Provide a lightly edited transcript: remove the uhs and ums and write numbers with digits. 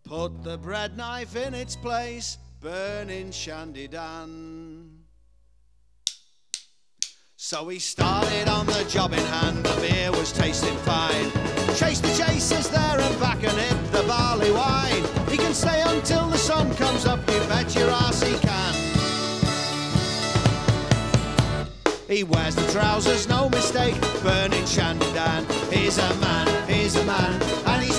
Put the bread knife in its place, burning Shandy Dan. So he started on the job in hand, the beer was tasting fine. Chased the chasers there and back and hit the barley wine. He can stay until the sun comes up, you bet your arse he can. He wears the trousers, no mistake, burning Shandy Dan. He's a man, and he